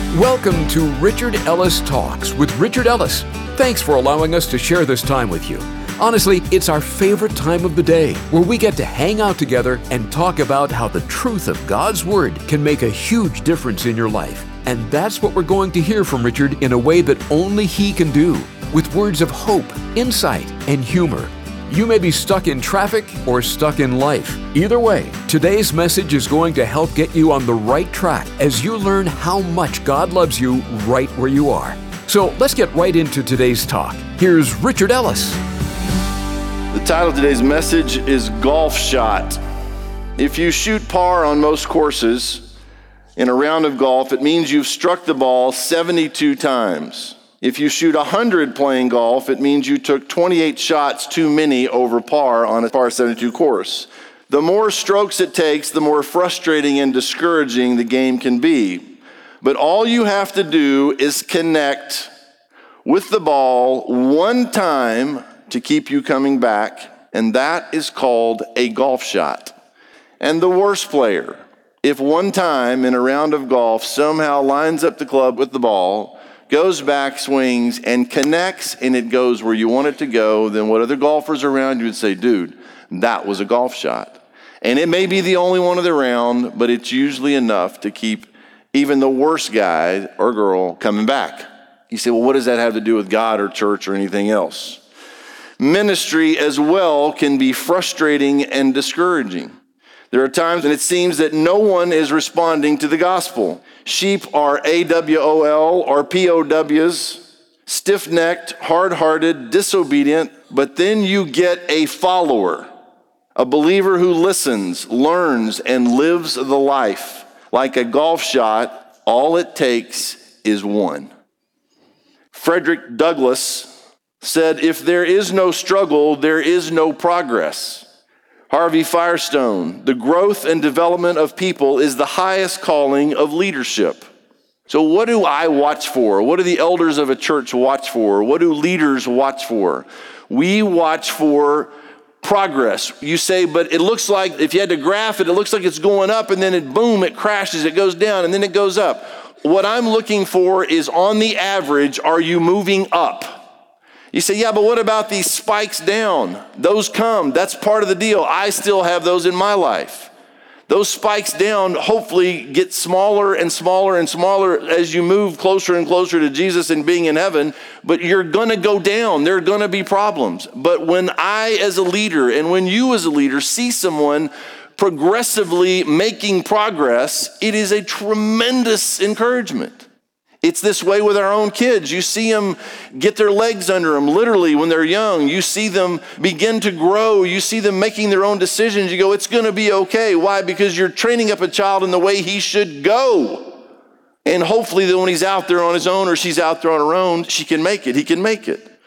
Welcome to Richard Ellis Talks with Richard Ellis. Thanks for allowing us to share this time with you. Honestly, it's our favorite time of the day where we get to hang out together and talk about how the truth of God's Word can make a huge difference in your life. And that's what we're going to hear from Richard in a way that only he can do, with words of hope, insight, and humor. You may be stuck in traffic or stuck in life. Either way, today's message is going to help get you on the right track as you learn how much God loves you right where you are. So let's get right into today's talk. Here's Richard Ellis. The title of today's message is Golf Shot. If you shoot par on most courses in a round of golf, it means you've struck the ball 72 times. If you shoot 100 playing golf, it means you took 28 shots too many over par on a par 72 course. The more strokes it takes, the more frustrating and discouraging the game can be. But all you have to do is connect with the ball one time to keep you coming back, and that is called a golf shot. And the worst player, if one time in a round of golf somehow lines up the club with the ball, goes back, swings, and connects, and it goes where you want it to go, then what other golfers around you would say, dude, that was a golf shot. And it may be the only one of the round, but it's usually enough to keep even the worst guy or girl coming back. You say, well, what does that have to do with God or church or anything else? Ministry as well can be frustrating and discouraging. There are times when it seems that no one is responding to the gospel. Sheep are AWOL or POWs, stiff-necked, hard-hearted, disobedient, but then you get a follower, a believer who listens, learns, and lives the life. Like a golf shot, all it takes is one. Frederick Douglass said, if there is no struggle, there is no progress. Harvey Firestone, the growth and development of people is the highest calling of leadership. So what do I watch for? What do the elders of a church watch for? What do leaders watch for? We watch for progress. You say, but it looks like, if you had to graph it, it looks like it's going up and then it crashes, it goes down and then it goes up. What I'm looking for is, on the average, are you moving up? You say, yeah, but what about these spikes down? Those come. That's part of the deal. I still have those in my life. Those spikes down hopefully get smaller and smaller and smaller as you move closer and closer to Jesus and being in heaven, but you're going to go down. There are going to be problems. But when I as a leader and when you as a leader see someone progressively making progress, it is a tremendous encouragement. It's this way with our own kids. You see them get their legs under them, literally, when they're young. You see them begin to grow. You see them making their own decisions. You go, it's going to be okay. Why? Because you're training up a child in the way he should go. And hopefully that when he's out there on his own or she's out there on her own, she can make it. He can make it.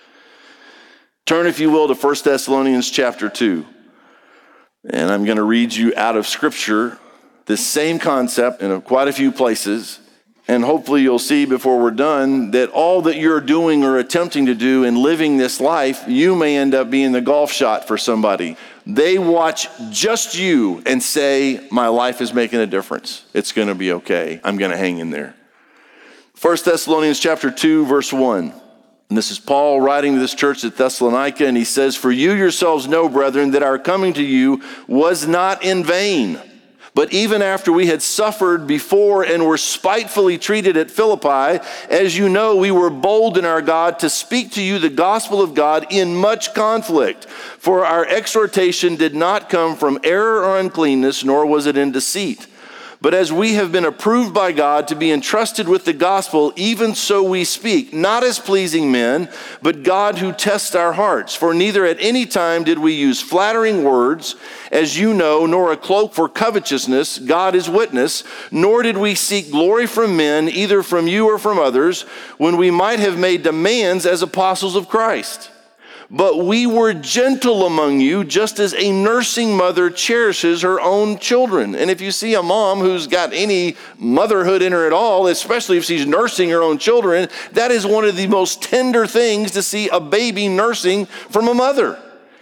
Turn, if you will, to 1 Thessalonians chapter 2. And I'm going to read you out of Scripture this same concept in quite a few places. And hopefully you'll see before we're done that all that you're doing or attempting to do in living this life, you may end up being the golf shot for somebody. They watch just you and say, my life is making a difference. It's going to be okay. I'm going to hang in there. 1 Thessalonians chapter 2, verse 1. And this is Paul writing to this church at Thessalonica, and he says, for you yourselves know, brethren, that our coming to you was not in vain. But even after we had suffered before and were spitefully treated at Philippi, as you know, we were bold in our God to speak to you the gospel of God in much conflict. For our exhortation did not come from error or uncleanness, nor was it in deceit. But as we have been approved by God to be entrusted with the gospel, even so we speak, not as pleasing men, but God who tests our hearts. For neither at any time did we use flattering words, as you know, nor a cloak for covetousness, God is witness, nor did we seek glory from men, either from you or from others, when we might have made demands as apostles of Christ. But we were gentle among you, just as a nursing mother cherishes her own children. And if you see a mom who's got any motherhood in her at all, especially if she's nursing her own children, that is one of the most tender things to see a baby nursing from a mother.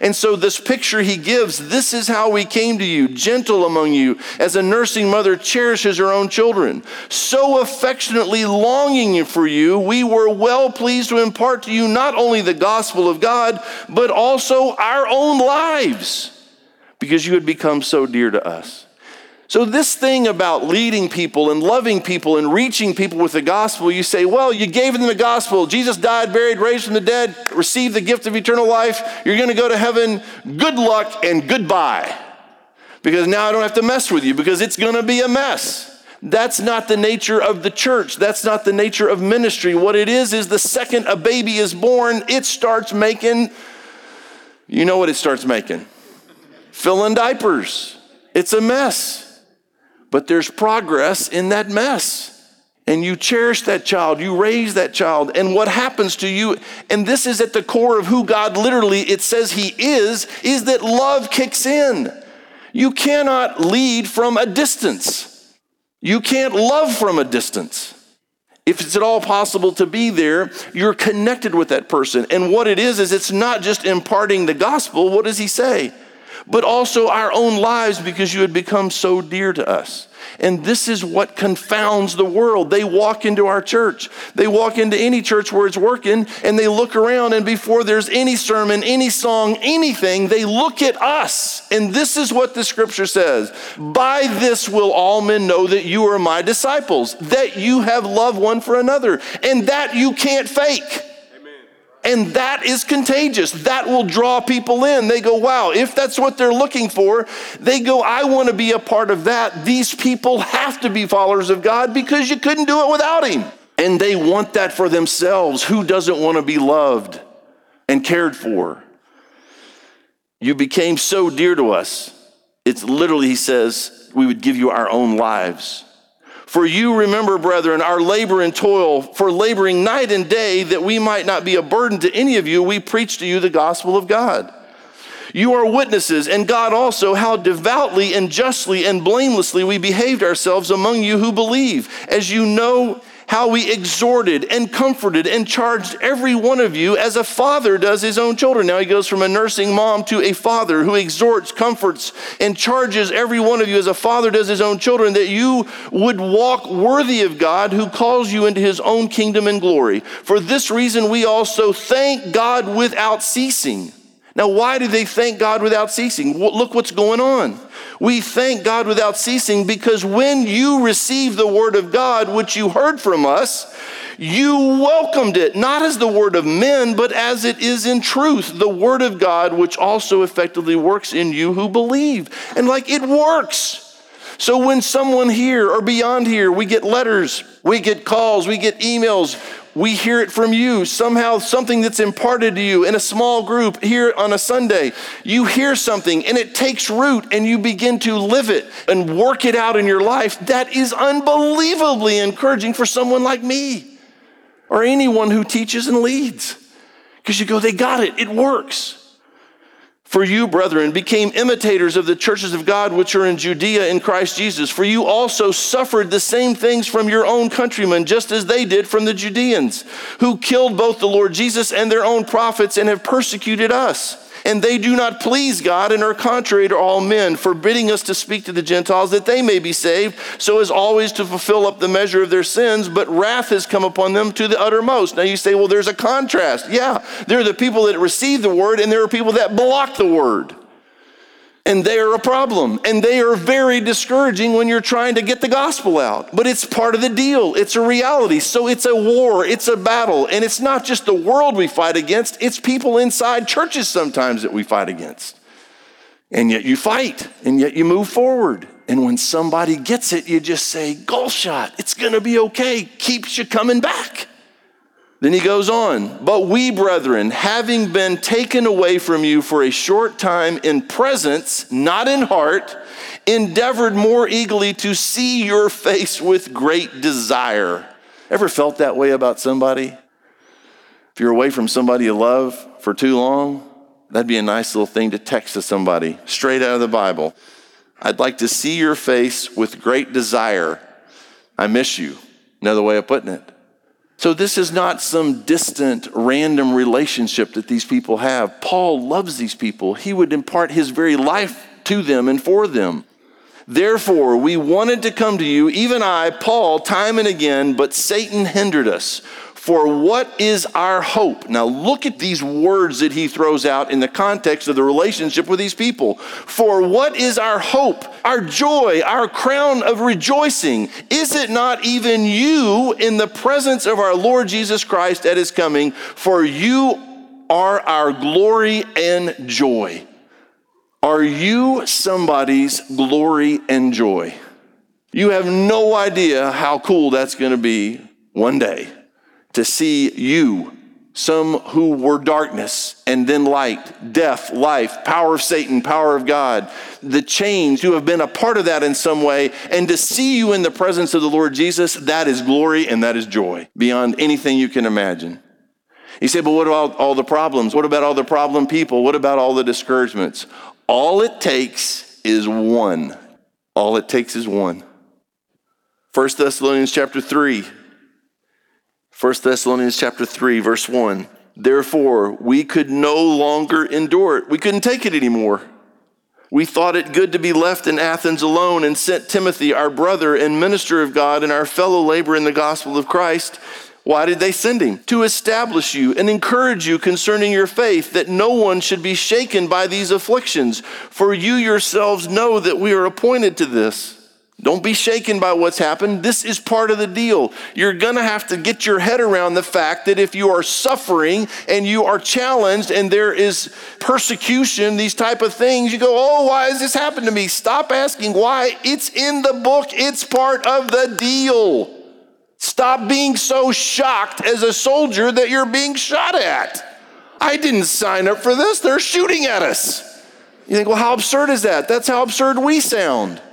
And so this picture he gives, this is how we came to you, gentle among you, as a nursing mother cherishes her own children. So affectionately longing for you, we were well pleased to impart to you not only the gospel of God, but also our own lives, because you had become so dear to us. So this thing about leading people and loving people and reaching people with the gospel, you say, well, you gave them the gospel. Jesus died, buried, raised from the dead, received the gift of eternal life. You're going to go to heaven. Good luck and goodbye. Because now I don't have to mess with you because it's going to be a mess. That's not the nature of the church. That's not the nature of ministry. What it is the second a baby is born, it starts making, you know what it starts making? Filling diapers. It's a mess. But there's progress in that mess. And you cherish that child, you raise that child, and what happens to you, and this is at the core of who God literally, it says he is that love kicks in. You cannot lead from a distance. You can't love from a distance. If it's at all possible to be there, you're connected with that person. And what it is it's not just imparting the gospel, what does he say? But also our own lives, because you had become so dear to us. And this is what confounds the world. They walk into our church. They walk into any church where it's working, and they look around, and before there's any sermon, any song, anything, they look at us. And this is what the scripture says. By this will all men know that you are my disciples, that you have love one for another, and that you can't fake. And that is contagious. That will draw people in. They go, wow, if that's what they're looking for, they go, I want to be a part of that. These people have to be followers of God because you couldn't do it without him. And they want that for themselves. Who doesn't want to be loved and cared for? You became so dear to us. It's literally, he says, we would give you our own lives. For you remember, brethren, our labor and toil, for laboring night and day, that we might not be a burden to any of you, we preach to you the gospel of God. You are witnesses, and God also, how devoutly and justly and blamelessly we behaved ourselves among you who believe, as you know how we exhorted and comforted and charged every one of you as a father does his own children. Now he goes from a nursing mom to a father who exhorts, comforts, and charges every one of you as a father does his own children, that you would walk worthy of God who calls you into his own kingdom and glory. For this reason we also thank God without ceasing. Now, why do they thank God without ceasing? Well, look what's going on. We thank God without ceasing because when you received the word of God, which you heard from us, you welcomed it, not as the word of men, but as it is in truth, the word of God, which also effectively works in you who believe. And it works. So when someone here or beyond here, we get letters, we get calls, we get emails, we hear it from you, somehow something that's imparted to you in a small group here on a Sunday. You hear something and it takes root and you begin to live it and work it out in your life. That is unbelievably encouraging for someone like me or anyone who teaches and leads. Because you go, they got it, it works. For you, brethren, became imitators of the churches of God which are in Judea in Christ Jesus. For you also suffered the same things from your own countrymen, just as they did from the Judeans, who killed both the Lord Jesus and their own prophets and have persecuted us. And they do not please God and are contrary to all men, forbidding us to speak to the Gentiles that they may be saved, so as always to fulfill up the measure of their sins, but wrath has come upon them to the uttermost. Now you say, well, there's a contrast. Yeah, there are the people that receive the word and there are people that block the word. And they are a problem. And they are very discouraging when you're trying to get the gospel out. But it's part of the deal. It's a reality. So it's a war. It's a battle. And it's not just the world we fight against. It's people inside churches sometimes that we fight against. And yet you fight. And yet you move forward. And when somebody gets it, you just say, golf shot. It's going to be okay. Keeps you coming back. Then he goes on, but we, brethren, having been taken away from you for a short time in presence, not in heart, endeavored more eagerly to see your face with great desire. Ever felt that way about somebody? If you're away from somebody you love for too long, that'd be a nice little thing to text to somebody, straight out of the Bible. I'd like to see your face with great desire. I miss you. Another way of putting it. So this is not some distant, random relationship that these people have. Paul loves these people. He would impart his very life to them and for them. Therefore, we wanted to come to you, even I, Paul, time and again, but Satan hindered us. For what is our hope? Now look at these words that he throws out in the context of the relationship with these people. For what is our hope, our joy, our crown of rejoicing? Is it not even you in the presence of our Lord Jesus Christ at his coming? For you are our glory and joy. Are you somebody's glory and joy? You have no idea how cool that's going to be one day. To see you, some who were darkness and then light, death, life, power of Satan, power of God, the change, you have been a part of that in some way, and to see you in the presence of the Lord Jesus, that is glory and that is joy beyond anything you can imagine. You say, but what about all the problems? What about all the problem people? What about all the discouragements? All it takes is one. All it takes is one. 1 Thessalonians chapter 3. 1 Thessalonians chapter 3, verse 1. Therefore, we could no longer endure it. We couldn't take it anymore. We thought it good to be left in Athens alone and sent Timothy, our brother and minister of God and our fellow laborer in the gospel of Christ. Why did they send him? To establish you and encourage you concerning your faith, that no one should be shaken by these afflictions. For you yourselves know that we are appointed to this. Don't be shaken by what's happened. This is part of the deal. You're going to have to get your head around the fact that if you are suffering and you are challenged and there is persecution, these type of things, you go, oh, why has this happened to me? Stop asking why. It's in the book. It's part of the deal. Stop being so shocked as a soldier that you're being shot at. I didn't sign up for this. They're shooting at us. You think, well, how absurd is that? That's how absurd we sound.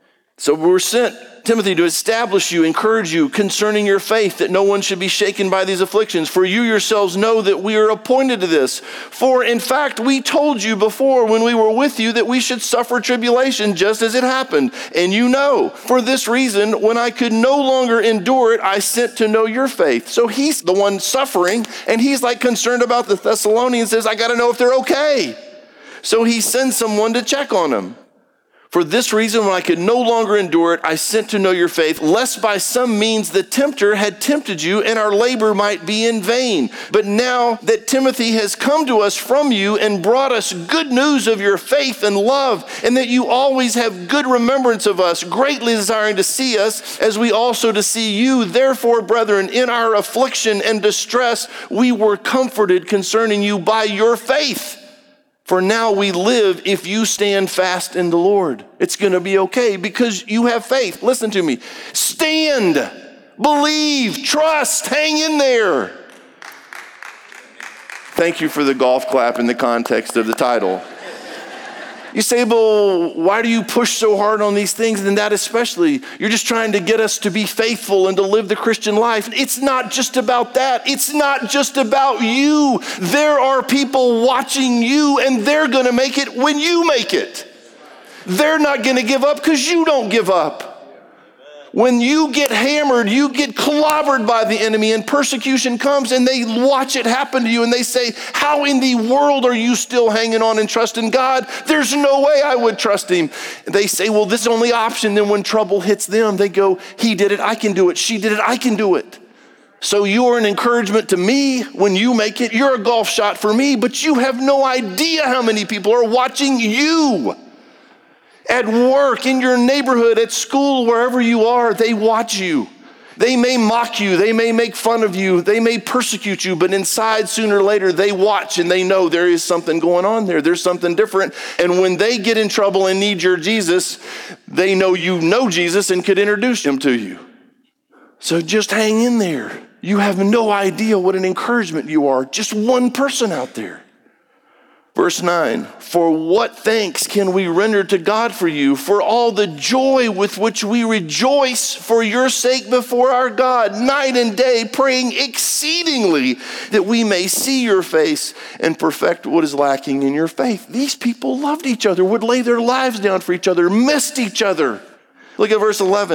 So we're sent, Timothy, to establish you, encourage you concerning your faith, that no one should be shaken by these afflictions. For you yourselves know that we are appointed to this. For in fact, we told you before when we were with you that we should suffer tribulation just as it happened. And you know, for this reason, when I could no longer endure it, I sent to know your faith. So he's the one suffering, and he's like concerned about the Thessalonians, says, I got to know if they're okay. So he sends someone to check on them. For this reason, when I could no longer endure it, I sent to know your faith, lest by some means the tempter had tempted you and our labor might be in vain. But now that Timothy has come to us from you and brought us good news of your faith and love, and that you always have good remembrance of us, greatly desiring to see us, as we also to see you. Therefore, brethren, in our affliction and distress, we were comforted concerning you by your faith. For now we live if you stand fast in the Lord. It's going to be okay because you have faith. Listen to me. Stand, believe, trust, hang in there. Thank you for the golf clap in the context of the title. You say, well, why do you push so hard on these things? And that especially, you're just trying to get us to be faithful and to live the Christian life. It's not just about that. It's not just about you. There are people watching you, and they're going to make it when you make it. They're not going to give up because you don't give up. When you get hammered, you get clobbered by the enemy, and persecution comes, and they watch it happen to you, and they say, how in the world are you still hanging on and trusting God? There's no way I would trust him. They say, well, this is the only option. Then when trouble hits them, they go, he did it, I can do it. She did it, I can do it. So you're an encouragement to me when you make it. You're a golf shot for me, but you have no idea how many people are watching you. At work, in your neighborhood, at school, wherever you are, they watch you. They may mock you. They may make fun of you. They may persecute you, but inside, sooner or later, they watch and they know there is something going on there. There's something different. And when they get in trouble and need your Jesus, they know you know Jesus and could introduce him to you. So just hang in there. You have no idea what an encouragement you are. Just one person out there. Verse 9, for what thanks can we render to God for you, for all the joy with which we rejoice for your sake before our God, night and day, praying exceedingly that we may see your face and perfect what is lacking in your faith. These people loved each other, would lay their lives down for each other, missed each other. Look at verse 11.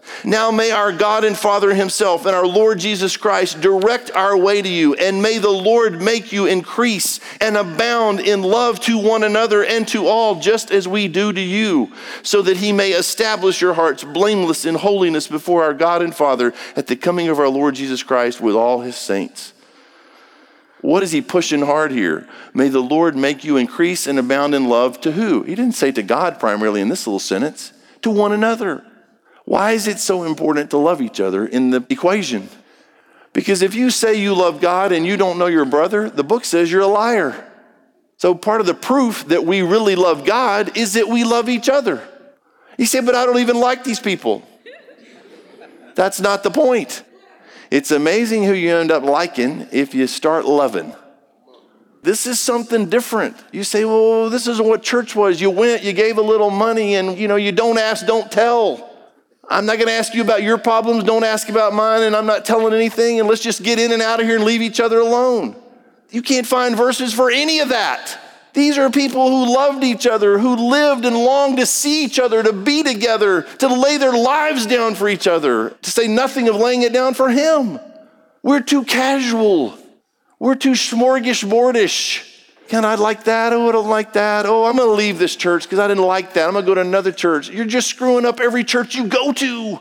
Now may our God and Father himself and our Lord Jesus Christ direct our way to you, and may the Lord make you increase and abound in love to one another and to all, just as we do to you, so that he may establish your hearts blameless in holiness before our God and Father at the coming of our Lord Jesus Christ with all his saints. What is he pushing hard here? May the Lord make you increase and abound in love to who? He didn't say to God primarily in this little sentence, to one another. Why is it so important to love each other in the equation? Because if you say you love God and you don't know your brother, the book says you're a liar. So part of the proof that we really love God is that we love each other. You say, but I don't even like these people. That's not the point. It's amazing who you end up liking if you start loving. This is something different. You say, well, this isn't what church was. You went, you gave a little money, and you don't ask, don't tell. I'm not going to ask you about your problems. Don't ask about mine, and I'm not telling anything, and let's just get in and out of here and leave each other alone. You can't find verses for any of that. These are people who loved each other, who lived and longed to see each other, to be together, to lay their lives down for each other, to say nothing of laying it down for him. We're too casual. We're too smorgasbordish. I'd like that. Oh, I don't like that. Oh, I'm going to leave this church because I didn't like that. I'm going to go to another church. You're just screwing up every church you go to.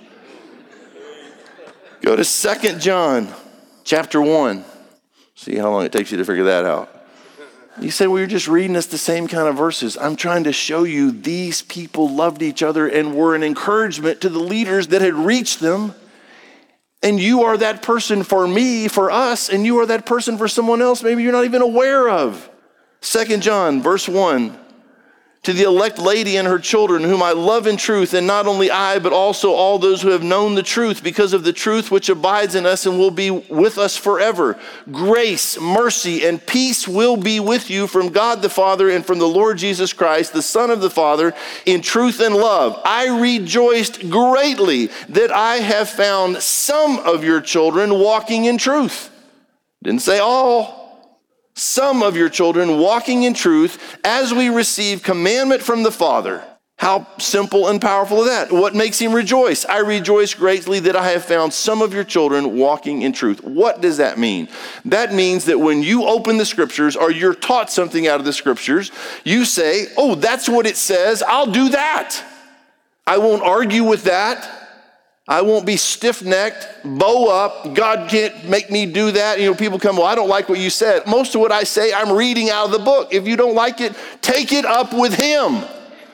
Go to 2 John chapter 1. See how long it takes you to figure that out. You say, well, you're just reading us the same kind of verses. I'm trying to show you these people loved each other and were an encouragement to the leaders that had reached them. And you are that person for me, for us, and you are that person for someone else maybe you're not even aware of. 2 John, verse 1, to the elect lady and her children, whom I love in truth, and not only I, but also all those who have known the truth, because of the truth which abides in us and will be with us forever. Grace, mercy, and peace will be with you from God the Father and from the Lord Jesus Christ, the Son of the Father, in truth and love. I rejoiced greatly that I have found some of your children walking in truth. Didn't say all. Some of your children walking in truth as we receive commandment from the Father. How simple and powerful is that? What makes him rejoice? I rejoice greatly that I have found some of your children walking in truth. What does that mean? That means that when you open the scriptures or you're taught something out of the scriptures, you say, oh, that's what it says. I'll do that. I won't argue with that. I won't be stiff-necked, bow up. God can't make me do that. People come, well, I don't like what you said. Most of what I say, I'm reading out of the book. If you don't like it, take it up with him.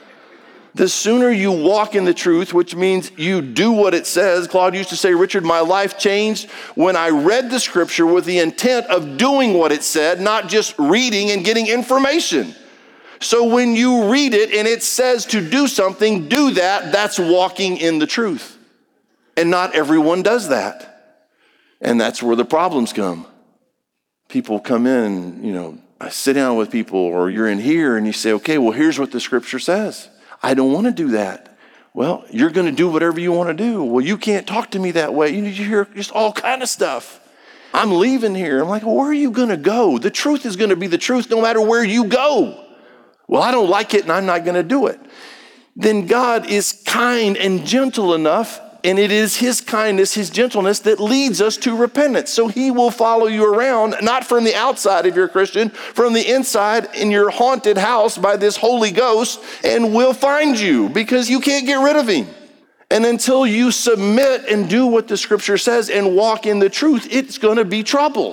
The sooner you walk in the truth, which means you do what it says. Claude used to say, Richard, my life changed when I read the scripture with the intent of doing what it said, not just reading and getting information. So when you read it and it says to do something, do that. That's walking in the truth. And not everyone does that. And that's where the problems come. People come in, I sit down with people, or you're in here and you say, okay, well, here's what the scripture says. I don't want to do that. Well, you're going to do whatever you want to do. Well, you can't talk to me that way. You hear just all kind of stuff. I'm leaving here. I'm like, well, where are you going to go? The truth is going to be the truth no matter where you go. Well, I don't like it and I'm not going to do it. Then God is kind and gentle enough, and it is his kindness, his gentleness that leads us to repentance. So he will follow you around, not from the outside if you're a Christian, from the inside in your haunted house by this Holy Ghost, and will find you because you can't get rid of him. And until you submit and do what the scripture says and walk in the truth, it's going to be trouble.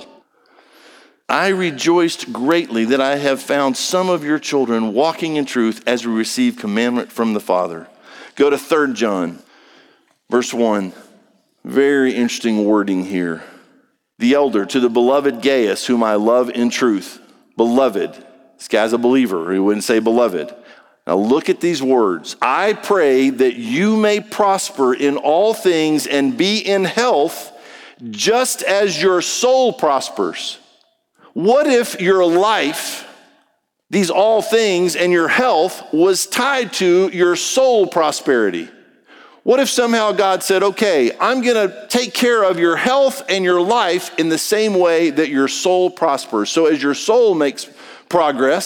I rejoiced greatly that I have found some of your children walking in truth as we receive commandment from the Father. Go to 3 John. Verse 1, very interesting wording here. The elder, to the beloved Gaius, whom I love in truth. Beloved. This guy's a believer. He wouldn't say beloved. Now look at these words. I pray that you may prosper in all things and be in health, just as your soul prospers. What if your life, these all things, and your health was tied to your soul prosperity? What if somehow God said, okay, I'm going to take care of your health and your life in the same way that your soul prospers. So as your soul makes progress,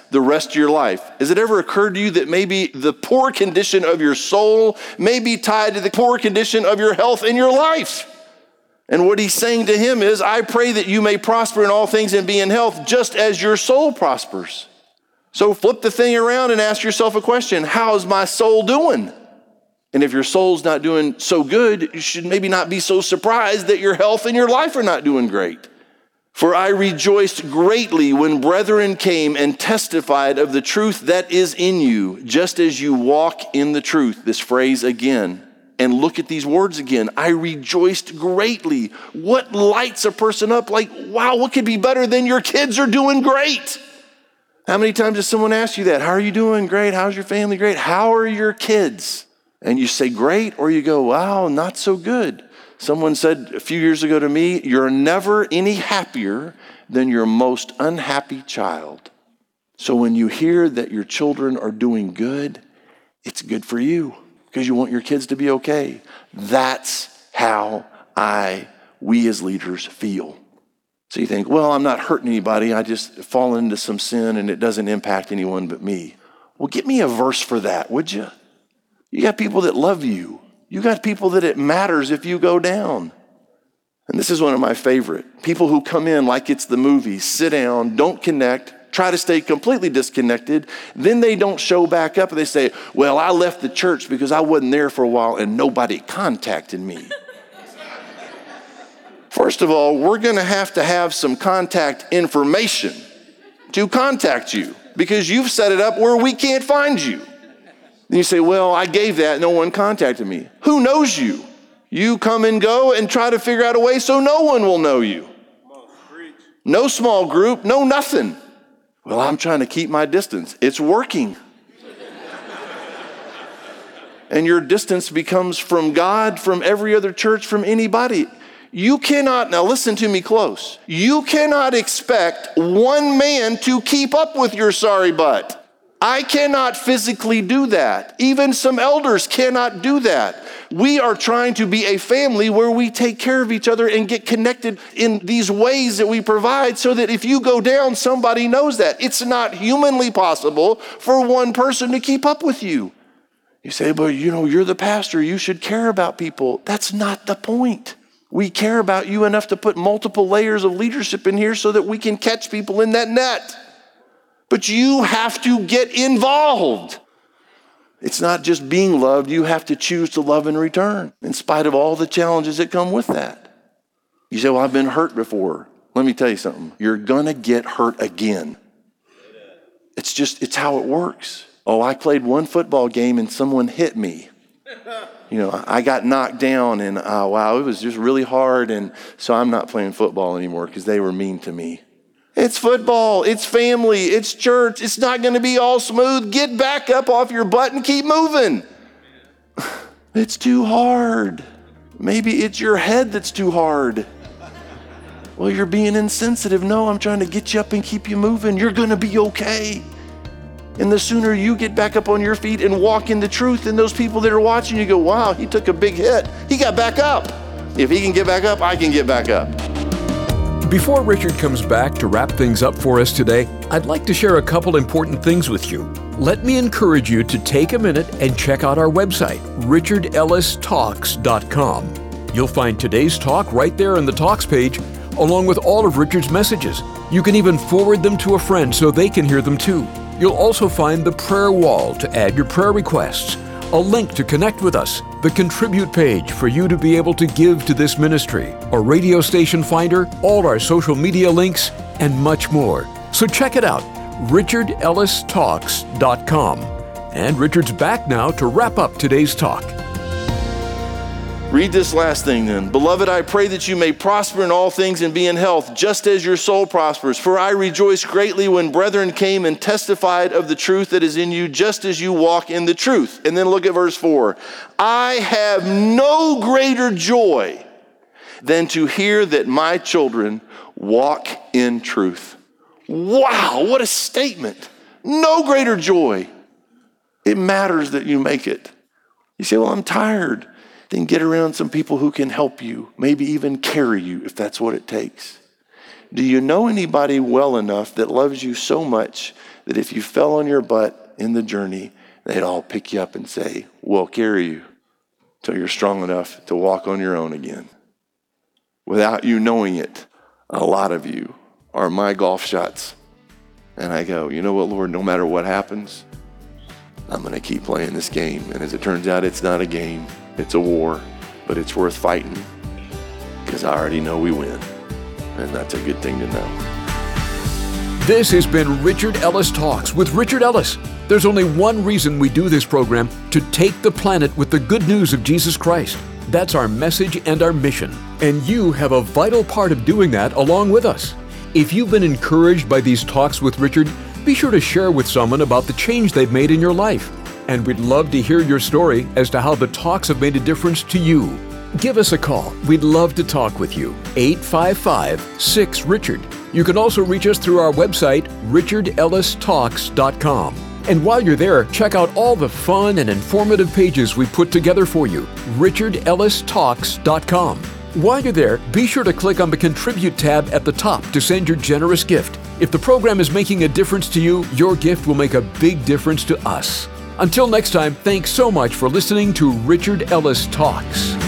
the rest of your life. Has it ever occurred to you that maybe the poor condition of your soul may be tied to the poor condition of your health in your life? And what he's saying to him is, I pray that you may prosper in all things and be in health just as your soul prospers. So flip the thing around and ask yourself a question. How's my soul doing? And if your soul's not doing so good, you should maybe not be so surprised that your health and your life are not doing great. For I rejoiced greatly when brethren came and testified of the truth that is in you, just as you walk in the truth. This phrase again. And look at these words again. I rejoiced greatly. What lights a person up? Like, wow, what could be better than your kids are doing great? How many times does someone ask you that? How are you doing? Great. How's your family? Great. How are your kids? And you say great, or you go, wow, not so good. Someone said a few years ago to me, you're never any happier than your most unhappy child. So when you hear that your children are doing good, it's good for you because you want your kids to be okay. That's how we as leaders feel. So you think, well, I'm not hurting anybody. I just fall into some sin and it doesn't impact anyone but me. Well, get me a verse for that, would you? You got people that love you. You got people that it matters if you go down. And this is one of my favorite. People who come in like it's the movies, sit down, don't connect, try to stay completely disconnected. Then they don't show back up and they say, well, I left the church because I wasn't there for a while and nobody contacted me. First of all, we're going to have some contact information to contact you because you've set it up where we can't find you. Then you say, well, I gave that, no one contacted me. Who knows you? You come and go and try to figure out a way so no one will know you. No small group, no nothing. Well, I'm trying to keep my distance. It's working. And your distance becomes from God, from every other church, from anybody. You cannot, now listen to me close. You cannot expect one man to keep up with your sorry butt. I cannot physically do that. Even some elders cannot do that. We are trying to be a family where we take care of each other and get connected in these ways that we provide so that if you go down, somebody knows that. It's not humanly possible for one person to keep up with you. You say, but you're the pastor. You should care about people. That's not the point. We care about you enough to put multiple layers of leadership in here so that we can catch people in that net. But you have to get involved. It's not just being loved. You have to choose to love in return, in spite of all the challenges that come with that. You say, well, I've been hurt before. Let me tell you something. You're going to get hurt again. It's how it works. Oh, I played one football game and someone hit me. I got knocked down and wow, it was just really hard. And so I'm not playing football anymore because they were mean to me. It's football, it's family, it's church. It's not going to be all smooth. Get back up off your butt and keep moving. It's too hard. Maybe it's your head that's too hard. Well, you're being insensitive. No, I'm trying to get you up and keep you moving. You're going to be okay. And the sooner you get back up on your feet and walk in the truth, and those people that are watching you go, wow, he took a big hit. He got back up. If he can get back up, I can get back up. Before Richard comes back to wrap things up for us today, I'd like to share a couple important things with you. Let me encourage you to take a minute and check out our website, richardellistalks.com. You'll find today's talk right there on the Talks page, along with all of Richard's messages. You can even forward them to a friend so they can hear them too. You'll also find the prayer wall to add your prayer requests, a link to connect with us, the contribute page for you to be able to give to this ministry, a radio station finder, all our social media links, and much more. So check it out, richardellistalks.com. And Richard's back now to wrap up today's talk. Read this last thing then. Beloved, I pray that you may prosper in all things and be in health, just as your soul prospers. For I rejoice greatly when brethren came and testified of the truth that is in you, just as you walk in the truth. And then look at verse 4. I have no greater joy than to hear that my children walk in truth. Wow, what a statement. No greater joy. It matters that you make it. You say, well, I'm tired. Then get around some people who can help you, maybe even carry you if that's what it takes. Do you know anybody well enough that loves you so much that if you fell on your butt in the journey, they'd all pick you up and say, we'll carry you till you're strong enough to walk on your own again. Without you knowing it, a lot of you are my golf shots. And I go, you know what, Lord, no matter what happens, I'm going to keep playing this game. And as it turns out, it's not a game, it's a war, but it's worth fighting because I already know we win. And that's a good thing to know. This has been Richard Ellis Talks with Richard Ellis. There's only one reason we do this program: to take the planet with the good news of Jesus Christ. That's our message and our mission. And you have a vital part of doing that along with us. If you've been encouraged by these talks with Richard, be sure to share with someone about the change they've made in your life. And we'd love to hear your story as to how the talks have made a difference to you. Give us a call. We'd love to talk with you. 855-6-RICHARD. You can also reach us through our website, richardellistalks.com. And while you're there, check out all the fun and informative pages we put together for you, richardellistalks.com. While you're there, be sure to click on the Contribute tab at the top to send your generous gift. If the program is making a difference to you, your gift will make a big difference to us. Until next time, thanks so much for listening to Richard Ellis Talks.